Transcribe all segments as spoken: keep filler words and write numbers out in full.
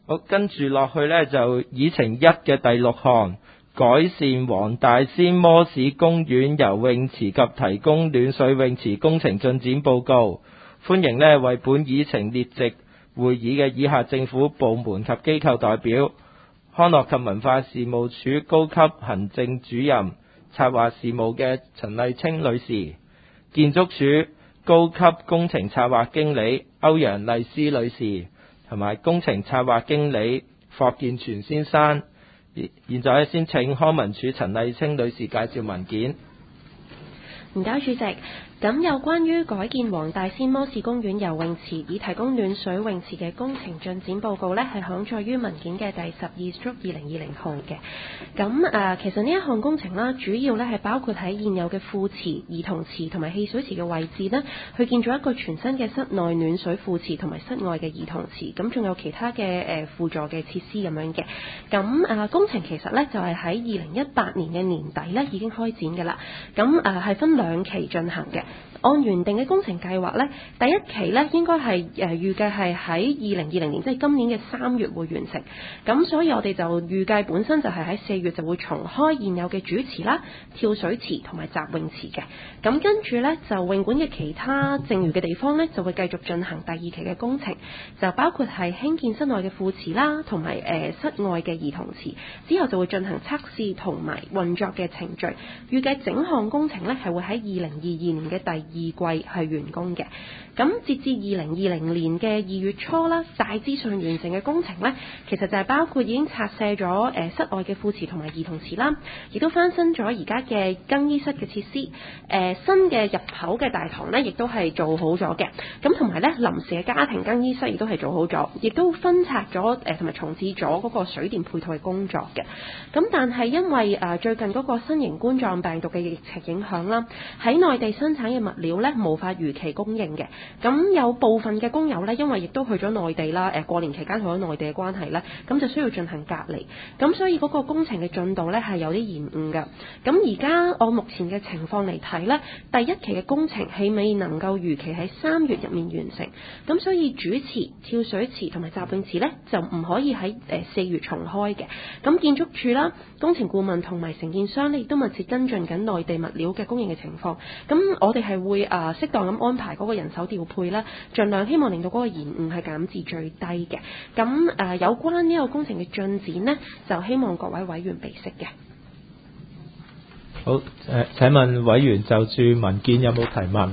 好，跟住落去呢，就議程一嘅第六項，改善黃大仙摩士公園游泳池及提供暖水泳池工程進展報告。歡迎呢為本議程列席會議嘅以下政府部門及機構代表：康樂及文化事務署高級行政主任策劃事務嘅陳麗清女士，建築署高級工程策劃經理歐陽麗絲女士，同埋工程策劃經理霍建全先生。現在先請康文署陳麗清女士介紹文件。 唔該，主席。咁有關於改建黃大仙摩士公園游泳池以提供暖水泳池嘅工程進展報告呢，係刊載於文件嘅第十二足二零二零號嘅。咁誒、呃，其實呢一項工程啦，主要呢係包括喺現有嘅副池、兒童池同埋汽水池嘅位置呢，去建造一個全新嘅室內暖水副池同埋室外嘅兒童池。咁仲有其他嘅誒、呃、輔助嘅設施咁樣嘅。咁誒、呃、工程其實呢，就係喺二零一八年嘅年底呢已經開展㗎啦。咁誒係分兩期進行嘅。按原定嘅工程計劃呢，第一期呢應該係誒預計係喺二零二零年，即係今年嘅三月會完成。咁所以我哋就預計本身就係喺四月就會重開現有嘅主池啦、跳水池同埋集泳池嘅。咁跟住呢，就泳館嘅其他剩餘嘅地方呢，就會繼續進行第二期嘅工程，就包括係興建室內嘅副池啦，同埋誒室外嘅兒童池。之後就會進行測試同埋運作嘅程序。預計整項工程呢，係會喺二零二二年嘅第二季係完工嘅。咁截至二零二零年嘅二月初啦，大致上完成嘅工程呢，其實就係包括已經拆卸咗誒、呃、室外嘅副池同埋兒童池啦，亦都翻新咗而家嘅更衣室嘅設施。誒、呃、新嘅入口嘅大堂呢，亦都係做好咗嘅。咁同埋呢，臨時嘅家庭更衣室亦都係做好咗，亦都分拆咗誒同埋重置咗嗰個水電配套嘅工作嘅。咁但係因為誒、呃、最近嗰個新型冠狀病毒嘅疫情影響啦，喺內地生產嘅物料呢，無法如期供應嘅。咁有部分嘅工友呢，因為亦都去咗內地啦，誒過年期間去咗內地嘅關係呢，咁就需要進行隔離，咁所以嗰個工程嘅進度呢係有啲延誤嘅。咁而家按目前嘅情況嚟睇呢，第一期嘅工程係未能夠如期喺三月入面完成，咁所以主池、跳水池同埋集泳池呢，就唔可以喺誒四月重開嘅。咁建築署啦、工程顧問同埋承建商呢，亦都密切跟進緊內地物料嘅供應嘅情況。咁我哋係會誒適當咁安排嗰個人手調配啦，盡量希望令到嗰個延誤係減至最低嘅。咁誒、呃、有關呢個工程嘅進展呢，就希望各位委員備悉嘅。 好，誒、呃、請問委員就住文件有冇提問？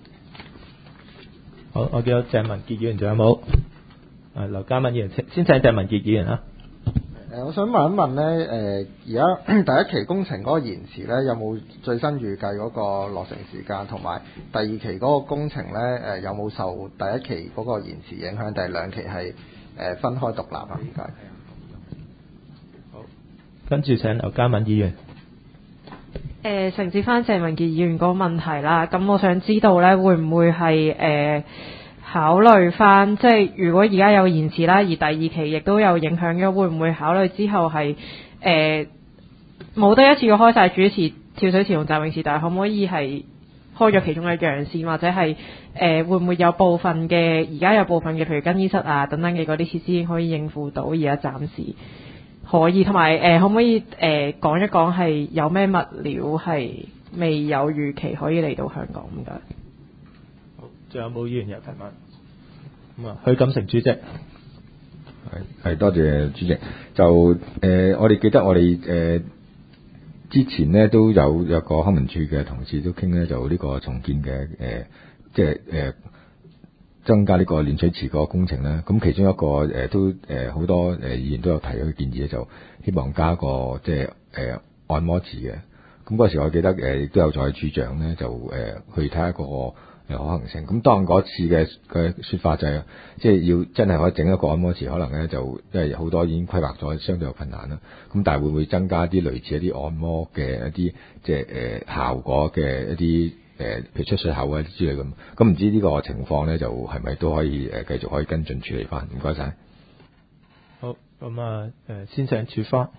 好，我叫鄭文傑議員，仲有冇？誒劉嘉敏議員，先請鄭文傑議員啦。 誒，我想問一問咧，誒而家第一期工程嗰個延遲咧，有冇最新預計嗰個落成時間，同埋第二期嗰個工程咧，誒有冇受第一期嗰個延遲影響，定係兩期係誒分開獨立啊？唔該。 好，跟住請劉嘉敏議員。 誒承接翻鄭文傑議員嗰個問題啦，咁我想知道咧，會唔會係誒、呃、考慮翻，即係如果而家有延遲啦，而第二期亦都有影響嘅，會唔會考慮之後係誒冇得一次過開晒主池、跳水池同集泳池，但係可唔可以係開咗其中一樣先，或者係誒、呃、會唔會有部分嘅而家有部分嘅，譬如更衣室啊等等嘅嗰啲設施可以應付到，而家暫時可以，同埋誒可唔可以誒、呃、講一講係有咩物料係未有預期可以嚟到香港咁解？ 好，仲有冇議員有提問？咁啊，許錦成主席。係係多謝主席。就誒、呃，我哋記得我哋誒、呃、之前咧都有有個康文署嘅同事都傾咧，就呢個重建嘅誒、呃，即係誒。呃增加呢個暖水池個工程咧，咁其中一個誒、呃、都誒好、呃、多誒議員都有提咗個建議咧，就希望加個即係誒、呃、按摩池嘅。咁嗰時我記得誒亦、呃、都有在處長咧，就誒、呃、去睇下個誒可行性。咁當嗰次嘅嘅説法就係、是，即係要真係可以整一個按摩池，可能咧就因為好多已經規劃咗，相對有困難啦。咁但係會唔會增加啲類似一啲按摩嘅一啲即係誒、呃、效果嘅一啲？誒，譬如出水口啊之類咁，咁唔知呢個情況咧，就係咪都可以誒繼續可以跟進處理翻？唔該晒。 好，咁啊誒，先請處方。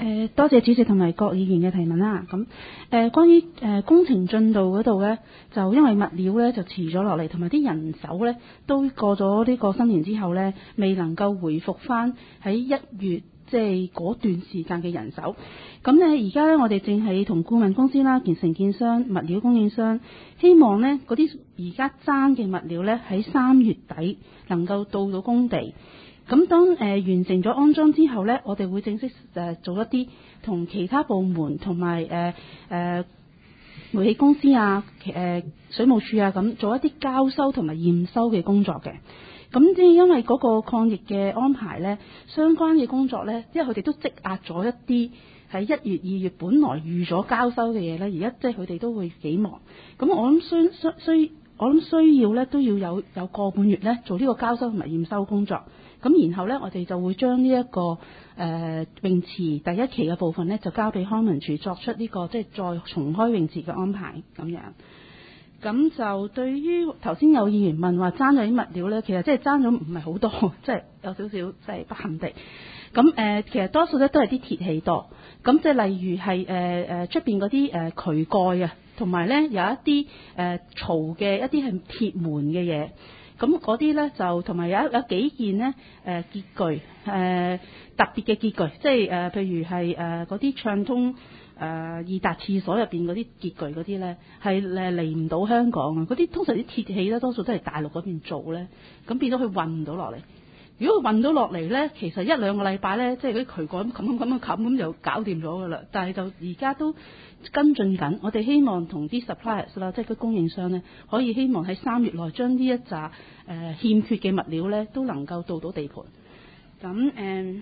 誒多謝主席同埋各議員嘅提問啦。咁誒、呃、關於誒、呃、工程進度嗰度咧，就因為物料咧就遲咗落嚟，同埋啲人手咧都過咗呢個新年之後咧，未能夠回復翻喺一月即係嗰段時間嘅人手。咁咧而家咧我哋正係同顧問公司啦、建承建商、物料供應商，希望咧嗰啲而家爭嘅物料咧喺三月底能夠到到工地。咁當誒、呃、完成咗安裝之後呢，我哋會正式誒、呃、做一啲同其他部門同埋誒誒煤氣公司啊、誒、呃、水務署啊咁做一啲交收同埋驗收嘅工作嘅。咁即係因為嗰個抗疫嘅安排呢，相關嘅工作呢，因為佢哋都積壓咗一啲喺一月、二月本來預咗交收嘅嘢呢，而家即係佢哋都會幾忙。咁我諗需需需，我諗需要呢都要有有個半月呢做呢個交收同埋驗收工作。咁然後呢，我哋就會將呢、這、一個誒、呃、泳池第一期嘅部分呢，就交俾康文署作出呢、這個即係再重開泳池嘅安排咁樣。咁就對於頭先有議員問話爭咗啲物料呢，其實即係爭咗唔係好多，即係有少少即係不幸地。咁誒、呃，其實多數咧都係啲鐵器多。咁即係例如係誒誒出邊嗰啲誒渠蓋啊，同埋呢有一啲誒槽嘅一啲係鐵門嘅嘢。咁嗰啲咧就同埋有一有幾件呢誒潔具誒、呃、特別嘅潔具，即係誒、呃、譬如係誒嗰啲暢通誒易達廁所入邊嗰啲潔具嗰啲咧，係誒嚟唔到香港啊！嗰啲通常啲鐵器咧，多數都係大陸嗰邊做咧，咁變咗佢運唔到落嚟。如果佢運到落嚟咧，其實一兩個禮拜咧，即係嗰啲渠蓋咁咁咁咁冚咁就搞掂咗噶啦。但係就而家都跟進緊，我哋希望同啲 suppliers 啦，即係啲供應商咧，可以希望喺三月內將呢一紮誒、呃、欠缺嘅物料咧，都能夠到到地盤。咁誒、呃，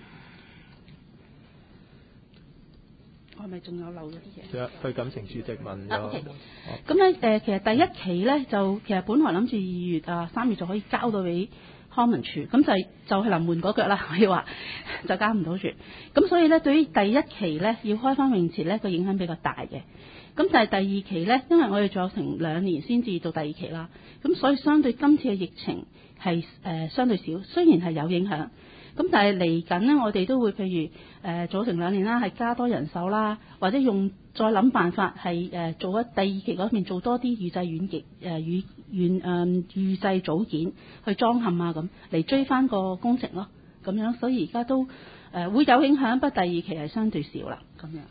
我係咪仲有漏咗啲嘢？ 去感情主席問咗。 啊 OK。咁咧誒，其實第一期咧就其實本來諗住二月啊三月就可以交到俾康文署，咁就係就係臨門嗰腳啦，可以話就交唔到住。咁所以咧，對於第一期咧要開翻泳池咧，個影響比較大嘅。咁但係第二期咧，因為我哋仲有成兩年先至到第二期啦，咁所以相對今次嘅疫情係誒、呃、相對少，雖然係有影響。咁但係嚟緊呢，我哋都會譬如誒、呃、做成兩年啦，係加多人手啦，或者用再諗辦法係誒、呃、做一第二期嗰邊做多啲預製軟件誒預軟誒預製組件去裝嵌啊咁嚟追翻個工程咯，咁樣所以而家都誒、呃、會有影響，不過第二期係相對少啦，咁樣。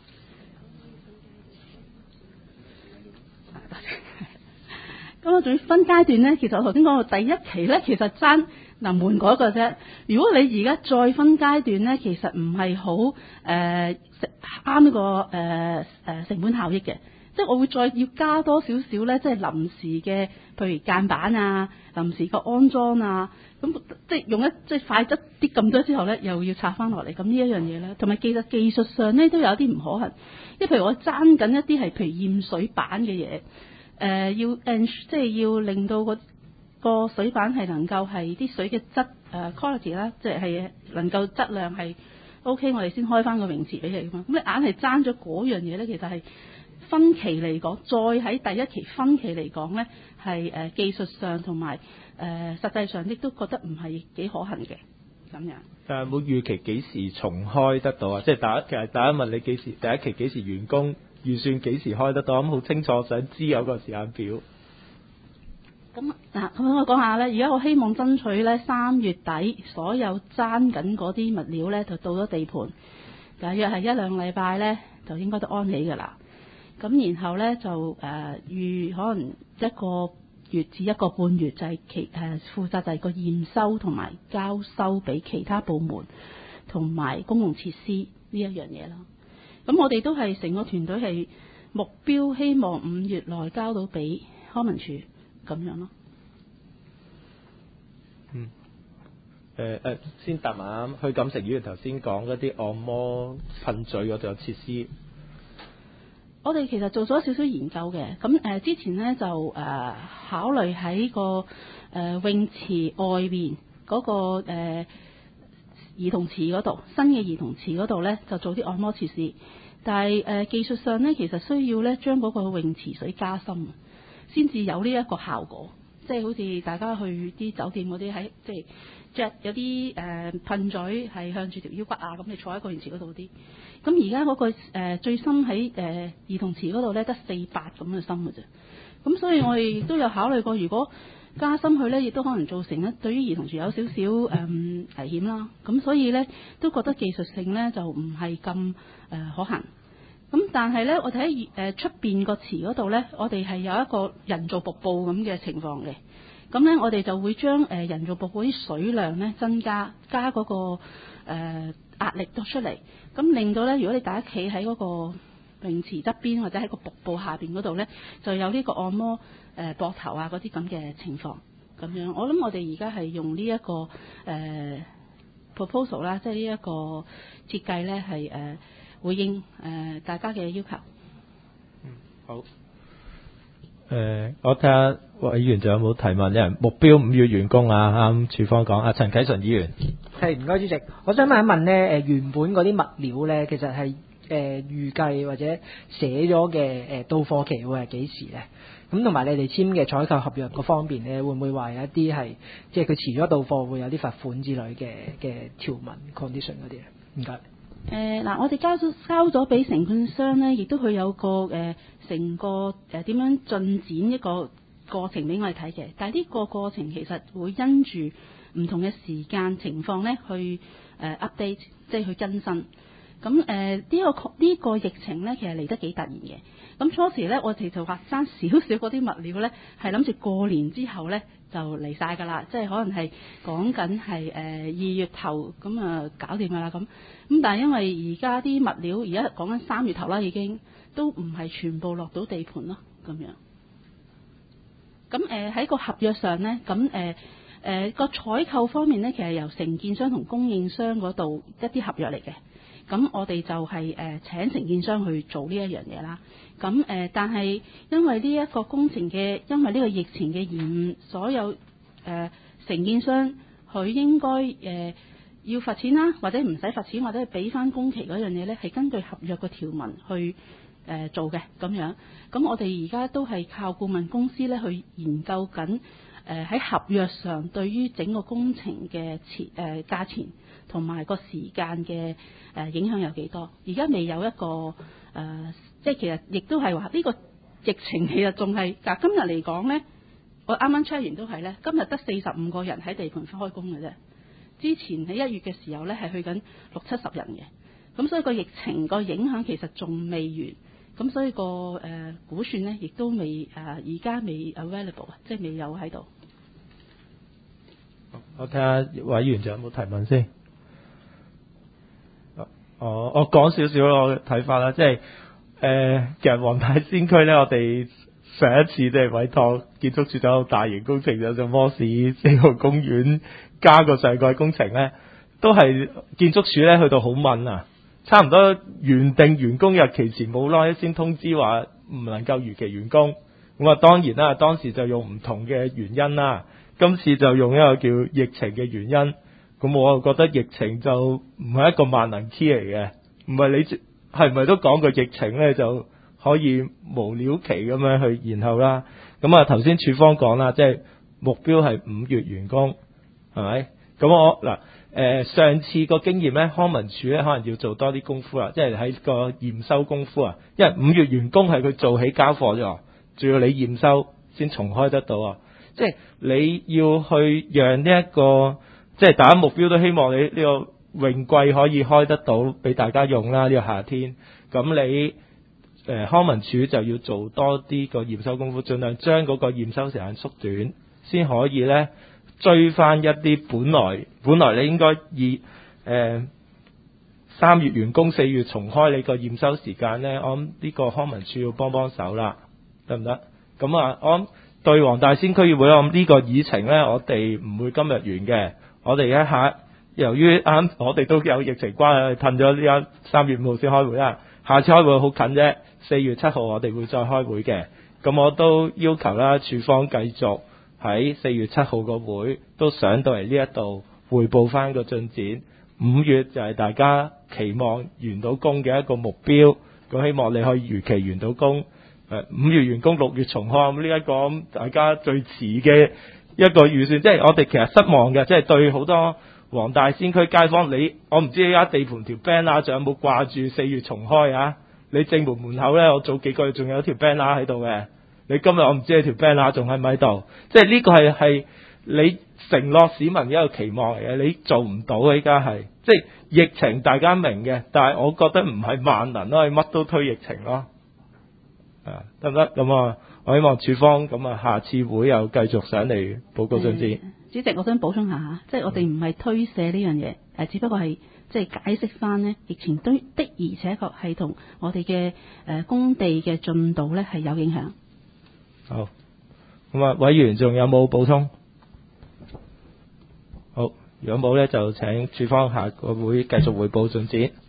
咁我仲要分階段咧，其實我頭先講到第一期咧，其實爭臨門嗰個啫。如果你而家再分階段咧，其實唔係好誒啱呢個誒誒、呃、成本效益嘅。即係我會再要加多少少咧，即係臨時嘅，譬如間板啊、臨時個安裝啊，咁即係用一即係快得啲咁多之後咧，又要拆翻落嚟。咁呢一樣嘢咧，同埋其實技術上咧都有啲唔可行。因為譬如我爭緊一啲係譬如驗水板嘅嘢。誒、呃、要 ensure 即係要令到個個水板係能夠係啲水嘅質誒、呃、quality 啦，即係係能夠質量係 OK，我哋先開翻個泳池俾你噶嘛。咁你硬係爭咗嗰樣嘢咧，其實係分期嚟講，再喺第一期分期嚟講咧，係誒、呃、技術上同埋誒實際上亦都覺得唔係幾可行嘅咁樣。 但係冇預期幾時重開得到啊？即係大家其實大家問你幾時第一期幾時完工？預算幾時開得到？咁好清楚，想知有個時間表。 咁嗱，咁我講下咧。而家我希望爭取咧三月底所有爭緊嗰啲物料咧，就到咗地盤。大約係一兩個禮拜咧，就應該都安起㗎啦。咁然後咧就誒預、呃、可能一個月至一個半月就係其誒、呃、負責就係個驗收同埋交收俾其他部門同埋公共設施呢一樣嘢啦。咁我哋都係成個團隊係目標，希望五月內交到俾康文署咁樣咯。 嗯。誒、呃、誒、呃，先答埋去感情議員頭先講嗰啲按摩噴嘴嗰度有設施。 我哋其實做咗少少研究嘅，咁誒、呃、之前咧就誒、呃、考慮喺個誒、呃、泳池外邊嗰、那個誒。呃兒童池嗰度，新嘅兒童池嗰度咧就做啲按摩設施，但係誒、呃、技術上咧其實需要咧將嗰個泳池水加深，先至有呢一個效果。 即係好似大家去啲酒店嗰啲喺即係即係有啲誒、呃、噴嘴係向住條腰骨啊，咁你坐喺個泳池嗰度啲。咁而家嗰個、呃、最深喺誒、呃、兒童池嗰度咧，得四八咁嘅深嘅啫。咁所以我哋亦都有考慮過，如果加深去咧，亦都可能造成咧對於兒童池有少少誒、嗯、危險啦。咁所以咧都覺得技術性咧就唔係咁誒可行。咁但係咧，我哋喺誒出邊個池嗰度咧，我哋係有一個人造瀑布咁嘅情況嘅。咁咧，我哋就會將誒、呃、人造瀑布啲水量咧增加，加嗰、那個誒、呃、壓力都出嚟，咁令到咧，如果你大家企喺嗰個泳池側邊或者喺個瀑布下邊嗰度咧，就有呢個按摩誒膊頭啊嗰啲咁嘅情況咁樣。我諗我哋而家係用呢、這、一個誒、呃、proposal 啦，即係呢一個設計咧係誒回應誒、呃、大家嘅要求。 嗯，好。誒、呃，我睇下委員仲有冇提問？有人目標五月完工啊，啱處方講。阿陳啟純議員， 係唔該主席，我想問一問咧，誒原本嗰啲物料咧，其實係誒預計或者寫咗嘅誒到貨期會係幾時咧？咁同埋你哋簽嘅採購合約嗰方面咧，會唔會話有一啲係即係佢遲咗到貨會有啲罰款之類嘅嘅條文 condition 嗰啲咧？唔該。 誒嗱、呃，我哋交咗交咗俾承判商咧，亦都佢有個誒成、呃、個誒點、呃、樣進展一個過程俾我哋睇嘅。但係呢個過程其實會因住唔同嘅時間情況咧，去誒、呃、update，即係去更新。咁誒呢個呢、這個疫情咧，其實嚟得幾突然嘅。咁初時咧，我哋就話爭少少嗰啲物料咧，係諗住過年之後咧就嚟晒㗎啦，即係可能係講緊係誒二月頭咁啊搞掂㗎啦咁。咁但係因為而家啲物料而家講緊三月頭啦，已經都唔係全部落到地盤咯，咁樣。咁誒喺個合約上咧，咁誒誒個採購方面咧，其實由承建商同供應商嗰度一啲合約嚟嘅。咁我哋就係、是、誒、呃、請承建商去做呢一樣嘢啦。咁誒、呃，但係因為呢一個工程嘅，因為呢個疫情嘅延誤，所有誒、呃、承建商佢應該誒、呃、要罰錢啦，或者唔使罰錢，或者係俾翻工期嗰樣嘢咧，係根據合約嘅條文去誒、呃、做嘅咁樣。咁我哋而家都係靠顧問公司咧去研究緊誒喺合約上對於整個工程嘅錢誒價錢同埋個時間嘅誒影響有幾多？而家未有一個誒、呃，即係其實亦都係話呢個疫情其實仲係嗱，今日嚟講咧，我啱啱 check 完都係咧，今日得四十五個人喺地盤開工嘅啫。之前喺一月嘅時候咧係去緊六七十人嘅，咁所以個疫情個影響其實仲未完，咁所以個誒、呃、估算咧亦都未誒而家未 available 啊，即係未有喺度。 我睇下委員仲有冇提問先。哦，我講少少我嘅睇法啦，即係誒、呃，其實黃大仙區咧，我哋上一次即係委託建築署做大型工程，就做摩士四號公園加個上蓋工程咧，都係建築署咧去到好問啊，差唔多原定完工日期前冇耐先通知話唔能夠如期完工。咁啊，當然啦，當時就用唔同嘅原因啦，今次就用一個叫疫情嘅原因。咁我又覺得疫情就唔係一個萬能 key 嚟嘅，唔係你係咪都講個疫情咧就可以無了期咁樣去延後啦。咁啊頭先處方講啦，即係目標係五月完工，係咪？咁我嗱誒、呃、上次個經驗咧，康文署咧可能要做多啲功夫啦，即係喺個驗收功夫啊，因為五月完工係佢做起交貨啫，仲要你驗收先重開得到啊，即係你要去讓呢一個。即係大家目標都希望你呢個泳季可以開得到俾大家用啦，呢、這個夏天。咁你誒、呃、康文署就要做多啲個驗收功夫，盡量將嗰個驗收時間縮短，先可以咧追翻一啲本來本來你應該以誒三月完工四月重開你個驗收時間咧，我諗呢個康文署要幫幫手啦，得唔得？咁啊，我諗對黃大仙區議會，我諗呢個議程咧，我哋唔會今日完嘅。我哋一下，由於啱我哋都有疫情關係，褪咗呢家三月五號先開會啦。下次開會好近啫，四月七號我哋會再開會嘅。咁我都要求啦，處方繼續喺四月七號個會都上到嚟呢一度匯報翻個進展。五月就係大家期望完到工嘅一個目標，咁希望你可以如期完到工。 誒五月完工六月重開咁呢一個咁大家最遲嘅一個預算，即係我哋其實失望嘅，即係對好多黃大仙區街坊，你我唔知而家地盤條 banner 仲有冇掛住四月重開啊？你正門門口咧，我早幾個月仲有條 banner 喺度嘅，你今日我唔知你條 banner 仲喺唔喺度？即係呢個係係你承諾市民嘅一個期望嚟嘅，你做唔到嘅，依家係即係疫情大家明嘅，但係我覺得唔係萬能咯，係乜都推疫情咯。啊，得唔得？咁啊，我希望處方咁啊，下次會又繼續上嚟報告進展。 主席，我想補充下嚇，即係我哋唔係推卸呢樣嘢，誒，只不過係即係解釋翻呢疫情對的而且確係同我哋嘅誒工地嘅進度咧係有影響。 好，咁啊，委員仲有冇補充？好，如果冇咧，就請處方下個會繼續彙報進展。